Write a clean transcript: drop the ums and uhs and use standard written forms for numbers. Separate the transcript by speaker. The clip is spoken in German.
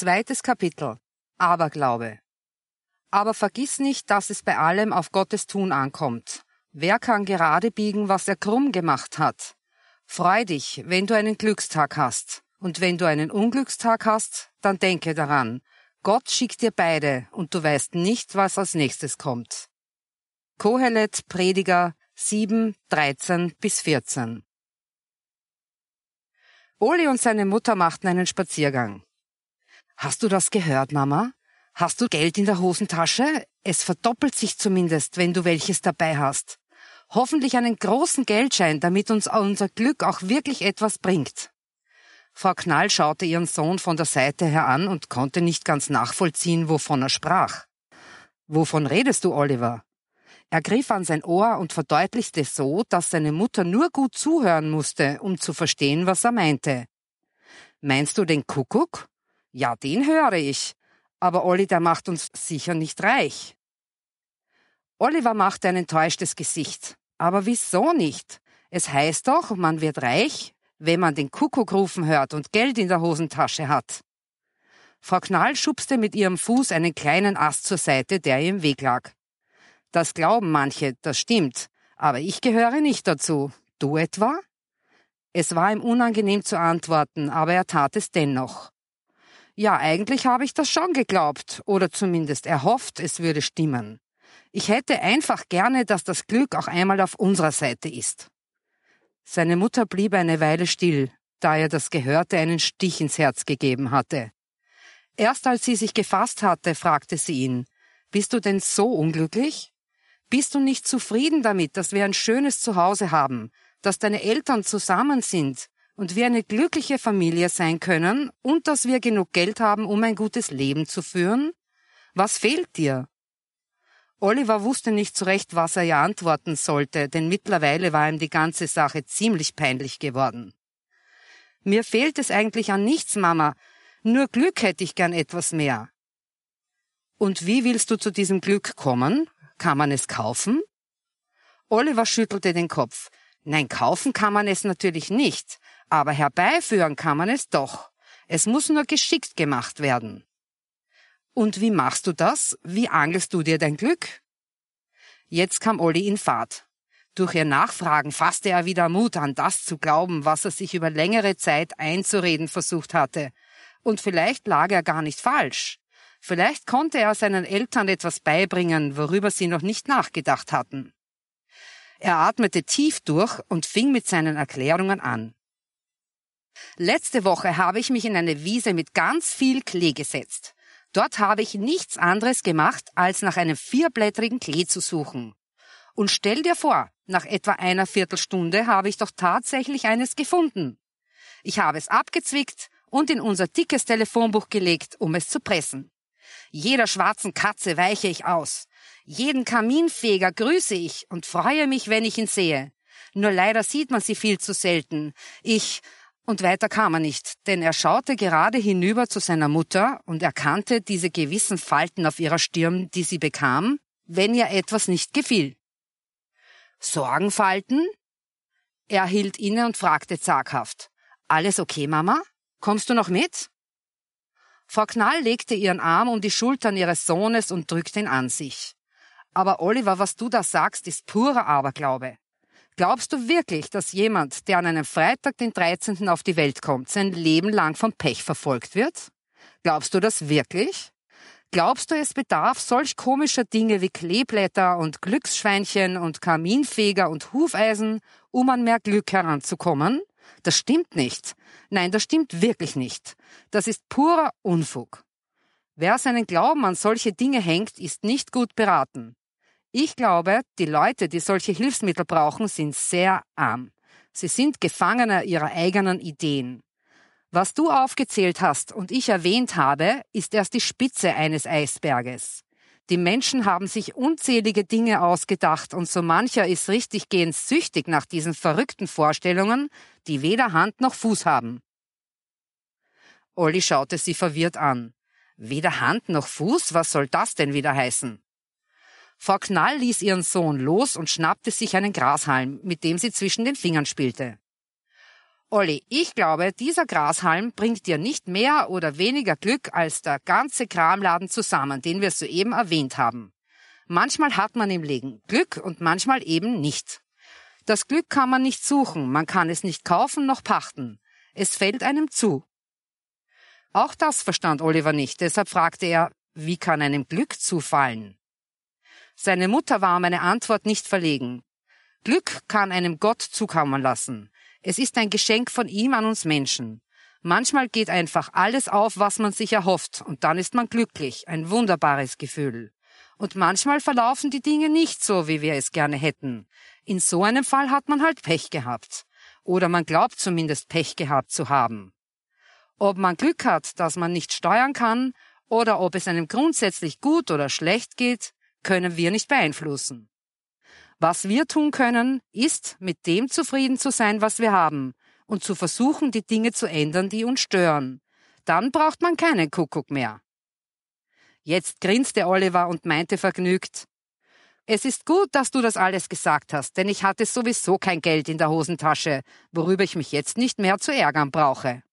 Speaker 1: 2. Kapitel. Aberglaube. Aber vergiss nicht, dass es bei allem auf Gottes Tun ankommt. Wer kann gerade biegen, was er krumm gemacht hat? Freu dich, wenn du einen Glückstag hast. Und wenn du einen Unglückstag hast, dann denke daran, Gott schickt dir beide und du weißt nicht, was als nächstes kommt. Kohelet, Prediger 7, 13-14. Oli und seine Mutter machten einen Spaziergang. »Hast du das gehört, Mama? Hast du Geld in der Hosentasche? Es verdoppelt sich zumindest, wenn du welches dabei hast. Hoffentlich einen großen Geldschein, damit uns unser Glück auch wirklich etwas bringt.« Frau Knall schaute ihren Sohn von der Seite her an und konnte nicht ganz nachvollziehen, wovon er sprach. »Wovon redest du, Oliver?« Er griff an sein Ohr und verdeutlichte so, dass seine Mutter nur gut zuhören musste, um zu verstehen, was er meinte. »Meinst du den Kuckuck?« »Ja, den höre ich. Aber Olli, der macht uns sicher nicht reich.« Oliver machte ein enttäuschtes Gesicht. »Aber wieso nicht? Es heißt doch, man wird reich, wenn man den Kuckuck rufen hört und Geld in der Hosentasche hat.« Frau Knall schubste mit ihrem Fuß einen kleinen Ast zur Seite, der ihr im Weg lag. »Das glauben manche, das stimmt, aber ich gehöre nicht dazu. Du etwa?« Es war ihm unangenehm zu antworten, aber er tat es dennoch. »Ja, eigentlich habe ich das schon geglaubt, oder zumindest erhofft, es würde stimmen. Ich hätte einfach gerne, dass das Glück auch einmal auf unserer Seite ist.« Seine Mutter blieb eine Weile still, da ihr das Gehörte einen Stich ins Herz gegeben hatte. Erst als sie sich gefasst hatte, fragte sie ihn, »Bist du denn so unglücklich? Bist du nicht zufrieden damit, dass wir ein schönes Zuhause haben, dass deine Eltern zusammen sind und wir eine glückliche Familie sein können und dass wir genug Geld haben, um ein gutes Leben zu führen? Was fehlt dir?« Oliver wusste nicht so recht, was er ihr antworten sollte, denn mittlerweile war ihm die ganze Sache ziemlich peinlich geworden. »Mir fehlt es eigentlich an nichts, Mama, nur Glück hätte ich gern etwas mehr.« »Und wie willst du zu diesem Glück kommen? Kann man es kaufen?« Oliver schüttelte den Kopf. »Nein, kaufen kann man es natürlich nicht, aber herbeiführen kann man es doch. Es muss nur geschickt gemacht werden.« »Und wie machst du das? Wie angelst du dir dein Glück?« Jetzt kam Olli in Fahrt. Durch ihr Nachfragen fasste er wieder Mut an, das zu glauben, was er sich über längere Zeit einzureden versucht hatte. Und vielleicht lag er gar nicht falsch. Vielleicht konnte er seinen Eltern etwas beibringen, worüber sie noch nicht nachgedacht hatten. Er atmete tief durch und fing mit seinen Erklärungen an. »Letzte Woche habe ich mich in eine Wiese mit ganz viel Klee gesetzt. Dort habe ich nichts anderes gemacht, als nach einem 4-blättrigen Klee zu suchen. Und stell dir vor, nach etwa einer Viertelstunde habe ich doch tatsächlich eines gefunden. Ich habe es abgezwickt und in unser dickes Telefonbuch gelegt, um es zu pressen. Jeder schwarzen Katze weiche ich aus. Jeden Kaminfeger grüße ich und freue mich, wenn ich ihn sehe. Nur leider sieht man sie viel zu selten. Und weiter kam er nicht, denn er schaute gerade hinüber zu seiner Mutter und erkannte diese gewissen Falten auf ihrer Stirn, die sie bekam, wenn ihr etwas nicht gefiel. »Sorgenfalten?« Er hielt inne und fragte zaghaft. »Alles okay, Mama? Kommst du noch mit?« Frau Knall legte ihren Arm um die Schultern ihres Sohnes und drückte ihn an sich. »Aber Oliver, was du da sagst, ist purer Aberglaube. Glaubst du wirklich, dass jemand, der an einem Freitag, den 13. auf die Welt kommt, sein Leben lang vom Pech verfolgt wird? Glaubst du das wirklich? Glaubst du, es bedarf solch komischer Dinge wie Kleeblätter und Glücksschweinchen und Kaminfeger und Hufeisen, um an mehr Glück heranzukommen? Das stimmt nicht. Nein, das stimmt wirklich nicht. Das ist purer Unfug. Wer seinen Glauben an solche Dinge hängt, ist nicht gut beraten. Ich glaube, die Leute, die solche Hilfsmittel brauchen, sind sehr arm. Sie sind Gefangene ihrer eigenen Ideen. Was du aufgezählt hast und ich erwähnt habe, ist erst die Spitze eines Eisberges. Die Menschen haben sich unzählige Dinge ausgedacht und so mancher ist richtiggehend süchtig nach diesen verrückten Vorstellungen, die weder Hand noch Fuß haben. Olli schaute sie verwirrt an. Weder Hand noch Fuß? Was soll das denn wieder heißen? Frau Knall ließ ihren Sohn los und schnappte sich einen Grashalm, mit dem sie zwischen den Fingern spielte. Olli, ich glaube, dieser Grashalm bringt dir nicht mehr oder weniger Glück als der ganze Kramladen zusammen, den wir soeben erwähnt haben. Manchmal hat man im Leben Glück und manchmal eben nicht. Das Glück kann man nicht suchen, man kann es nicht kaufen noch pachten. Es fällt einem zu. Auch das verstand Oliver nicht, deshalb fragte er, wie kann einem Glück zufallen? Seine Mutter war um eine Antwort nicht verlegen. Glück kann einem Gott zukommen lassen. Es ist ein Geschenk von ihm an uns Menschen. Manchmal geht einfach alles auf, was man sich erhofft, und dann ist man glücklich, ein wunderbares Gefühl. Und manchmal verlaufen die Dinge nicht so, wie wir es gerne hätten. In so einem Fall hat man halt Pech gehabt. Oder man glaubt zumindest Pech gehabt zu haben. Ob man Glück hat, dass man nicht steuern kann, oder ob es einem grundsätzlich gut oder schlecht geht, können wir nicht beeinflussen. Was wir tun können, ist, mit dem zufrieden zu sein, was wir haben, und zu versuchen, die Dinge zu ändern, die uns stören. Dann braucht man keinen Kuckuck mehr. Jetzt grinste Oliver und meinte vergnügt, »Es ist gut, dass du das alles gesagt hast, denn ich hatte sowieso kein Geld in der Hosentasche, worüber ich mich jetzt nicht mehr zu ärgern brauche.«